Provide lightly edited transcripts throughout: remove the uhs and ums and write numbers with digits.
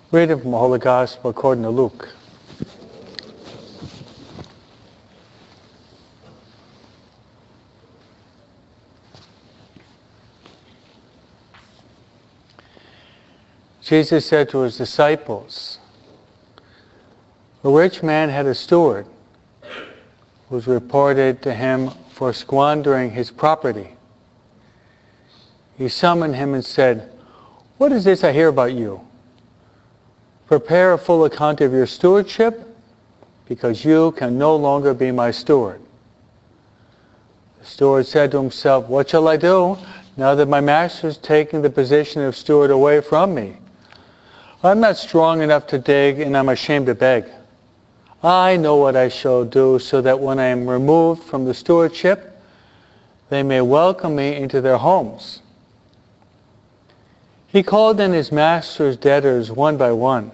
Reading from the Holy Gospel according to Luke. Jesus said to his disciples, "A rich man had a steward who was reported to him for squandering his property. He summoned him and said, 'What is this I hear about you? Prepare a full account of your stewardship, because you can no longer be my steward.' The steward said to himself, 'What shall I do now that my master is taking the position of steward away from me? I'm not strong enough to dig, and I'm ashamed to beg. I know what I shall do so that when I am removed from the stewardship, they may welcome me into their homes.' He called in his master's debtors one by one.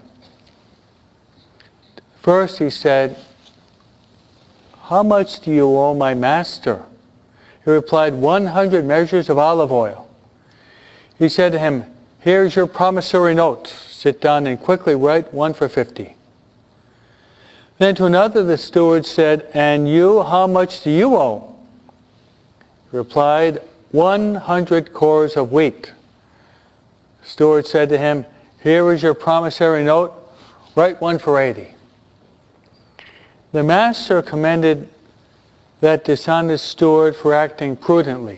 First he said, 'How much do you owe my master?' He replied, 100 measures of olive oil. He said to him, 'Here's your promissory note. Sit down and quickly write one for 50. Then to another the steward said, 'And you, how much do you owe?' He replied, 100 cores of wheat. The steward said to him, 'Here is your promissory note. Write one for 80. The master commended that dishonest steward for acting prudently.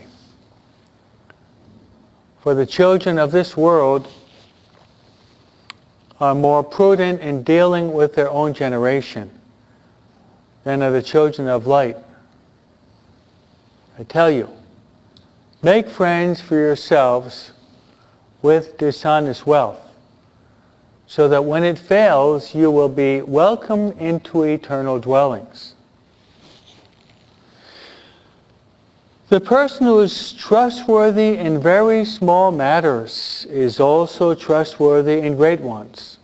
For the children of this world are more prudent in dealing with their own generation than are the children of light. I tell you, make friends for yourselves with dishonest wealth, so that when it fails, you will be welcomed into eternal dwellings. The person who is trustworthy in very small matters is also trustworthy in great ones.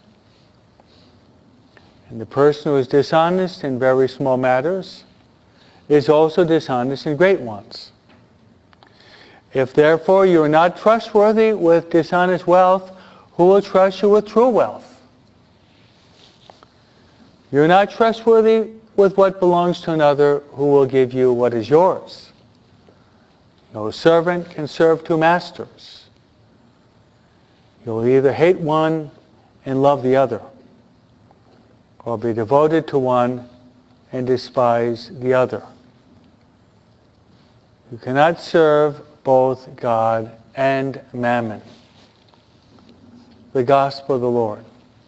And the person who is dishonest in very small matters is also dishonest in great ones. If therefore you are not trustworthy with dishonest wealth, who will trust you with true wealth? You're not trustworthy with what belongs to another, who will give you what is yours? No servant can serve two masters. You'll either hate one and love the other, or be devoted to one and despise the other. You cannot serve both God and mammon. The Gospel of the Lord.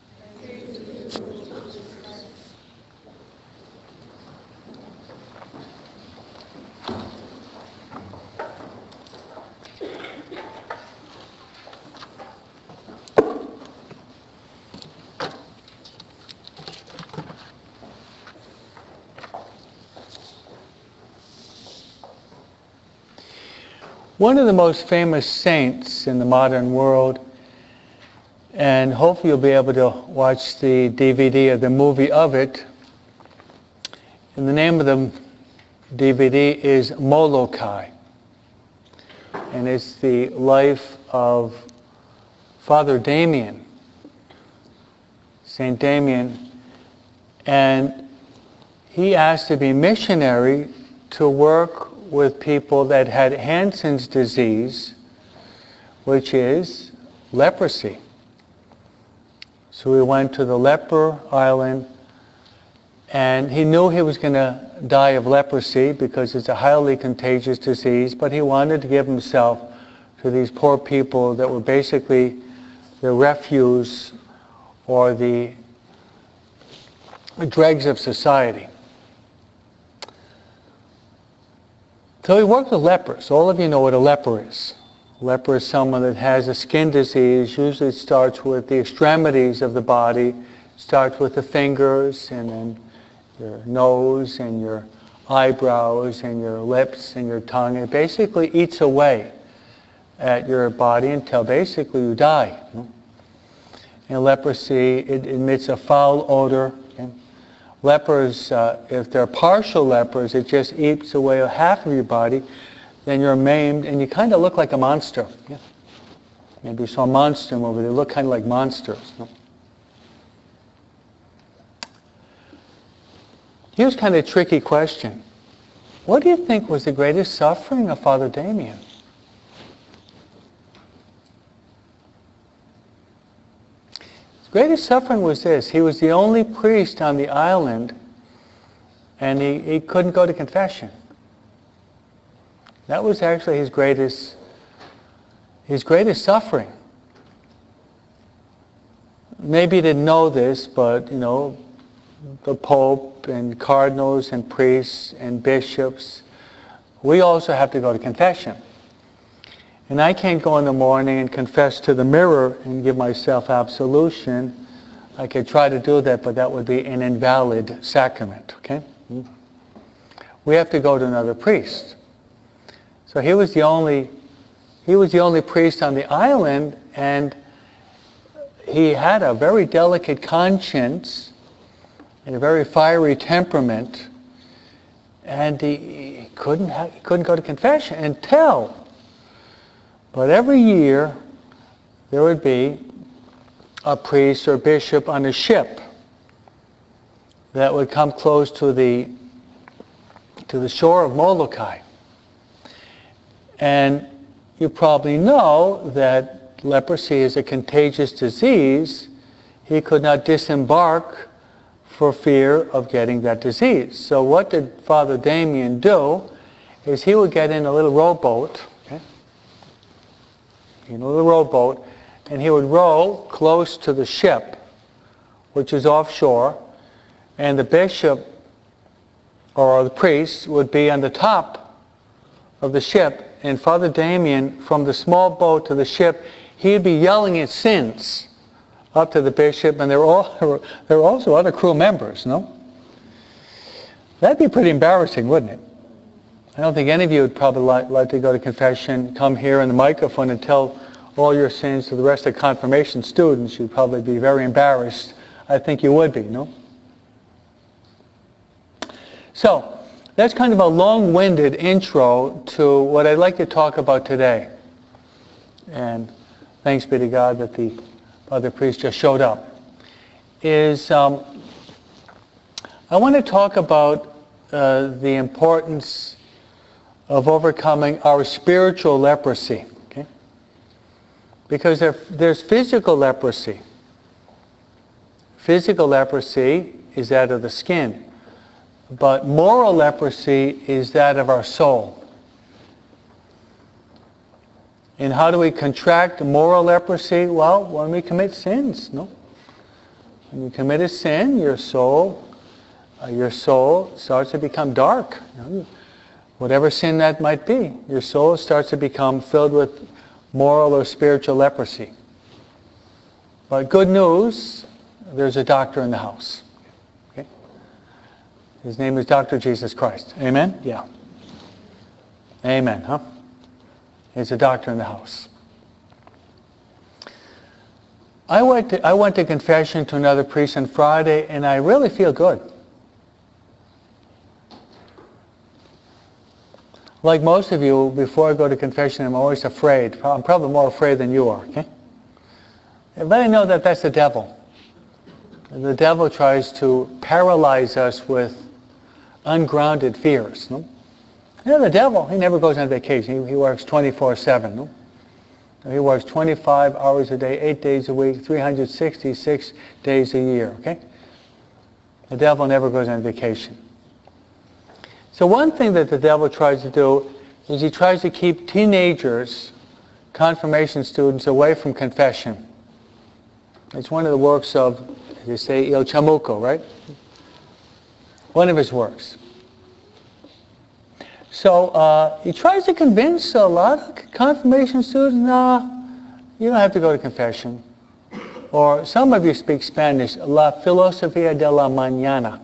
One of the most famous saints in the modern world, and hopefully you'll be able to watch the DVD or the movie of it, and the name of the DVD is Molokai, and it's the life of Father Damien, Saint Damien, and he asked to be missionary to work with people that had Hansen's disease, which is leprosy. So he went to the leper island, and he knew he was going to die of leprosy because it's a highly contagious disease, but he wanted to give himself to these poor people that were basically the refuse or the dregs of society. So he worked with lepers. All of you know what a leper is. A leper is someone that has a skin disease. Usually it starts with the extremities of the body. It starts with the fingers, and then your nose, and your eyebrows, and your lips, and your tongue. It basically eats away at your body until basically you die. In leprosy, it emits a foul odor. Lepers, if they're partial lepers, it just eats away half of your body, then you're maimed, and you kind of look like a monster. Yeah. Maybe you saw a monster movie. They look kind of like monsters. No? Here's kind of a tricky question. What do you think was the greatest suffering of Father Damien? His greatest suffering was this. He was the only priest on the island, and he couldn't go to confession. That was actually his greatest suffering. Maybe you didn't know this, but, the Pope and cardinals and priests and bishops, we also have to go to confession. And I can't go in the morning and confess to the mirror and give myself absolution. I could try to do that, but that would be an invalid sacrament, okay? We have to go to another priest. So he was the only priest on the island, and he had a very delicate conscience and a very fiery temperament, and he couldn't go to confession until. But every year there would be a priest or bishop on a ship that would come close to the shore of Molokai. And you probably know that leprosy is a contagious disease. He could not disembark for fear of getting that disease. So what did Father Damien do is he would get in a little rowboat, and he would row close to the ship, which is offshore, and the bishop or the priest would be on the top of the ship, and Father Damien, from the small boat to the ship, he'd be yelling his sins up to the bishop, and there were also other crew members, no? That'd be pretty embarrassing, wouldn't it? I don't think any of you would probably like to go to confession, come here in the microphone and tell all your sins to the rest of confirmation students. You'd probably be very embarrassed. I think you would be, no? So, that's kind of a long-winded intro to what I'd like to talk about today. And thanks be to God that the other priest just showed up. I want to talk about the importance of overcoming our spiritual leprosy. Okay? Because there's physical leprosy. Physical leprosy is that of the skin. But moral leprosy is that of our soul. And how do we contract moral leprosy? Well, when we commit sins, no? When you commit a sin, your soul starts to become dark. Whatever sin that might be, your soul starts to become filled with moral or spiritual leprosy. But good news, there's a doctor in the house. Okay? His name is Dr. Jesus Christ. Amen? Yeah. Amen, huh? There's a doctor in the house. I went to confession to another priest on Friday, and I really feel good. Like most of you, before I go to confession, I'm always afraid. I'm probably more afraid than you are, okay? But I know that that's the devil. The devil tries to paralyze us with ungrounded fears, no? The devil, he never goes on vacation. He works 24/7. No? He works 25 hours a day, 8 days a week, 366 days a year. Okay? The devil never goes on vacation. So one thing that the devil tries to do is he tries to keep teenagers, confirmation students, away from confession. It's one of the works of, as they say, Il Chamuco, right? One of his works. So he tries to convince a lot of confirmation students, no, you don't have to go to confession. Or some of you speak Spanish, la filosofía de la mañana.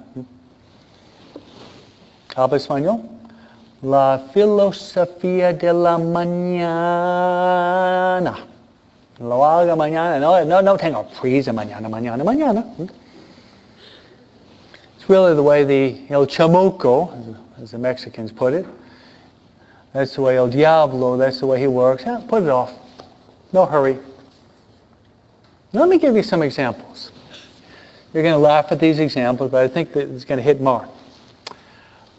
¿Habla español? La filosofía de la mañana. Lo haga mañana. No tengo prisa mañana. It's really the way the El Chamuco, as the Mexicans put it, that's the way El Diablo, that's the way he works. Yeah, put it off. No hurry. Let me give you some examples. You're going to laugh at these examples, but I think that it's going to hit Mark.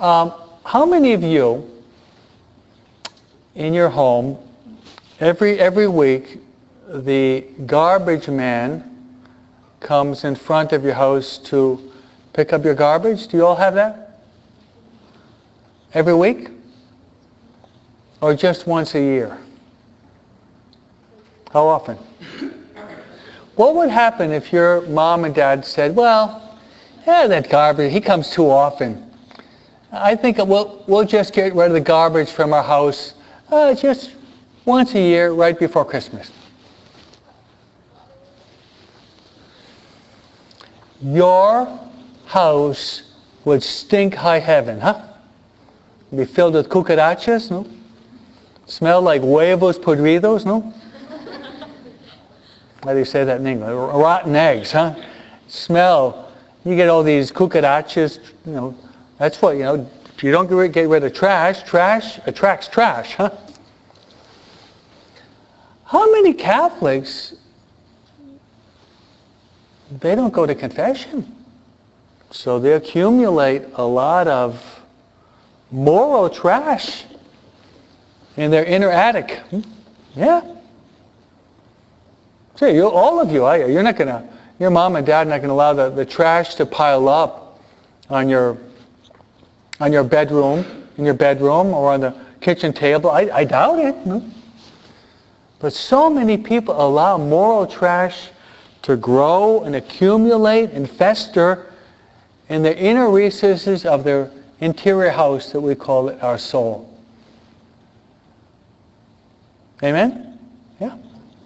How many of you in your home, every week, the garbage man comes in front of your house to pick up your garbage? Do you all have that? Every week? Or just once a year? How often? What would happen if your mom and dad said, well, yeah, that garbage, he comes too often. I think we'll just get rid of the garbage from our house just once a year right before Christmas. Your house would stink high heaven, huh? Be filled with cucarachas, no? Smell like huevos podridos, no? How do you say that in English? Rotten eggs, huh? Smell. You get all these cucarachas, you know. That's what, you know, if you don't get rid of trash, trash attracts trash, huh? How many Catholics, they don't go to confession? So they accumulate a lot of moral trash in their inner attic. Yeah. See, all of you, you're not gonna, your mom and dad are not going to allow the trash to pile up on your bedroom, in your bedroom, or on the kitchen table. I doubt it. No? But so many people allow moral trash to grow and accumulate and fester in the inner recesses of their interior house that we call it our soul. Amen? Yeah.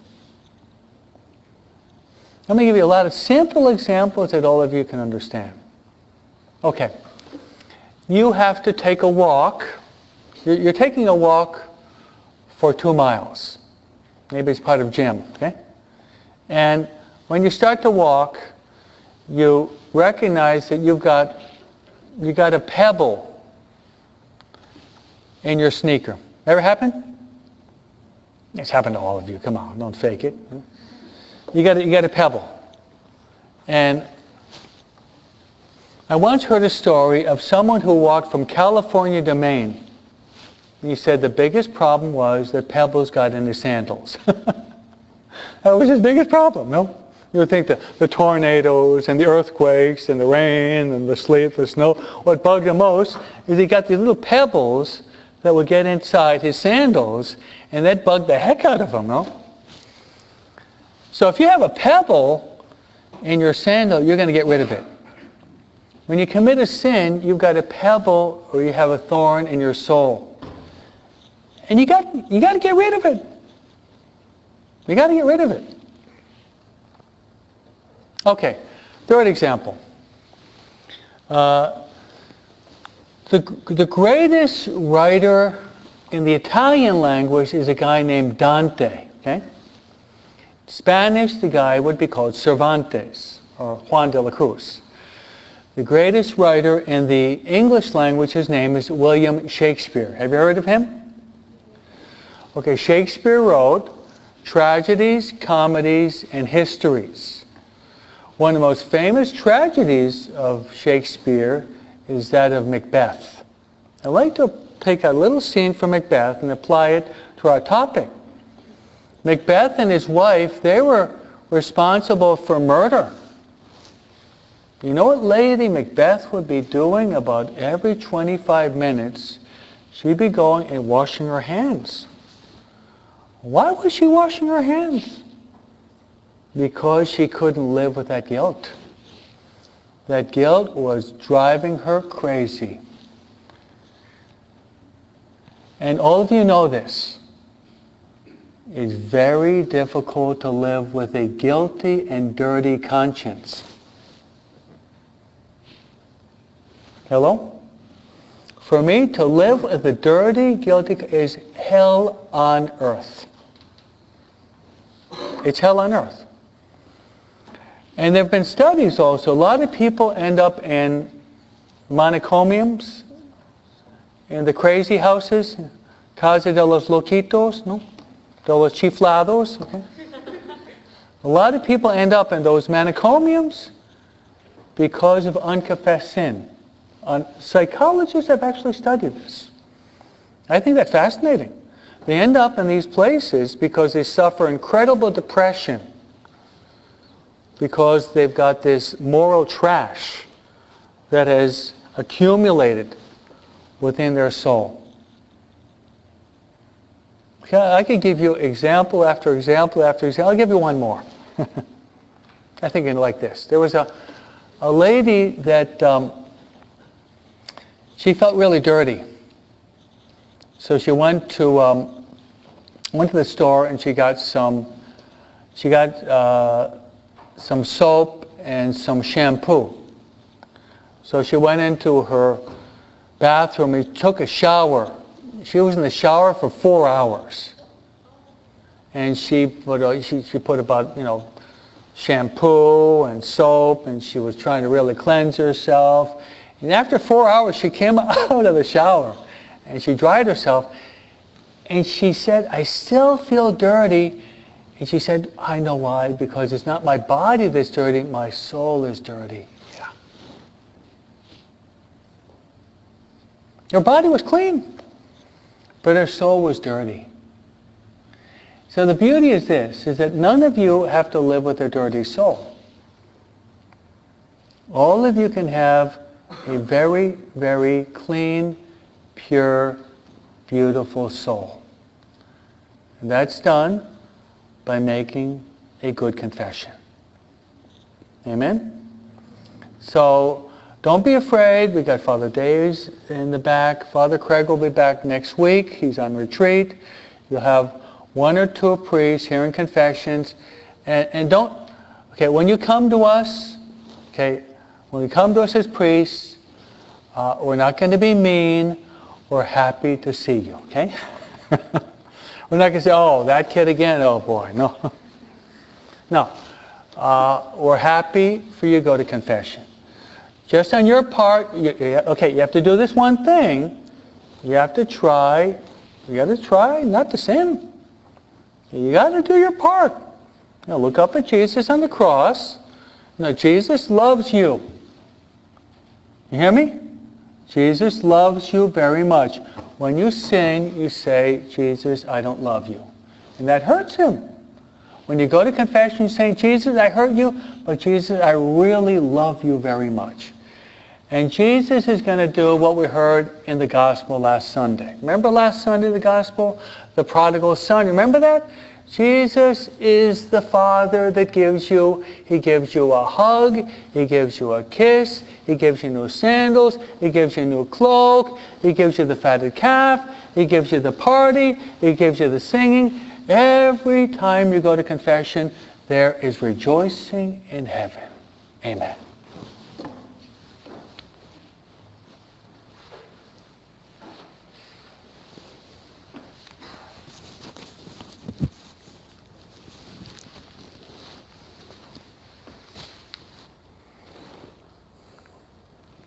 Let me give you a lot of simple examples that all of you can understand. Okay. You have to take a walk. You're taking a walk for 2 miles. Maybe it's part of gym, okay? And when you start to walk, you recognize that you got a pebble in your sneaker. Ever happen? It's happened to all of you. Come on, don't fake it. You got a pebble. And I once heard a story of someone who walked from California to Maine. He said the biggest problem was that pebbles got in his sandals. That was his biggest problem, no? You would think the tornadoes and the earthquakes and the rain and the sleet, the snow, what bugged him most is he got these little pebbles that would get inside his sandals, and that bugged the heck out of him, no? So if you have a pebble in your sandal, you're going to get rid of it. When you commit a sin, you've got a pebble or you have a thorn in your soul. And you got to get rid of it. You got to get rid of it. Okay, third example. The greatest writer in the Italian language is a guy named Dante. Okay? Spanish, the guy would be called Cervantes or Juan de la Cruz. The greatest writer in the English language, his name is William Shakespeare. Have you heard of him? Okay, Shakespeare wrote tragedies, comedies, and histories. One of the most famous tragedies of Shakespeare is that of Macbeth. I'd like to take a little scene from Macbeth and apply it to our topic. Macbeth and his wife, they were responsible for murder. You know what Lady Macbeth would be doing about every 25 minutes? She'd be going and washing her hands. Why was she washing her hands? Because she couldn't live with that guilt. That guilt was driving her crazy. And all of you know this. It's very difficult to live with a guilty and dirty conscience. Hello? For me, to live with a dirty, guilty is hell on earth. It's hell on earth. And there have been studies also. A lot of people end up in manicomiums, in the crazy houses, Casa de los Loquitos, no? De los Chiflados. Okay? A lot of people end up in those manicomiums because of unconfessed sin. Psychologists have actually studied this. I think that's fascinating. They end up in these places because they suffer incredible depression because they've got this moral trash that has accumulated within their soul. I could give you example after example after example. I'll give you one more. I think like this. There was a lady that she felt really dirty. So she went to the store and she got some soap and some shampoo. So she went into her bathroom and took a shower. She was in the shower for 4 hours. And she put about, shampoo and soap, and she was trying to really cleanse herself. And after 4 hours, she came out of the shower and she dried herself. And she said, I still feel dirty. And she said, I know why, because it's not my body that's dirty, my soul is dirty. Yeah. Her body was clean, but her soul was dirty. So the beauty is this, is that none of you have to live with a dirty soul. All of you can have a very, very clean, pure, beautiful soul. And that's done by making a good confession. Amen? So don't be afraid. We got Father Dave's in the back. Father Craig will be back next week. He's on retreat. You'll have one or two priests hearing confessions. And don't, when you come to us, when you come to us as priests, we're not going to be mean. We're happy to see you, okay? We're not going to say, oh, that kid again, oh boy, no. No. We're happy for you to go to confession. Just on your part, you have to do this one thing. You got to try not to sin. You got to do your part. Look up at Jesus on the cross. Jesus loves you. You hear me? Jesus loves you very much. When you sin, you say, Jesus, I don't love you. And that hurts him. When you go to confession, you say, Jesus, I hurt you, but Jesus, I really love you very much. And Jesus is going to do what we heard in the gospel last Sunday. Remember last Sunday, the gospel? The prodigal son. Remember that? Jesus is the Father that gives you. He gives you a hug. He gives you a kiss. He gives you new sandals. He gives you a new cloak. He gives you the fatted calf. He gives you the party. He gives you the singing. Every time you go to confession, there is rejoicing in heaven. Amen.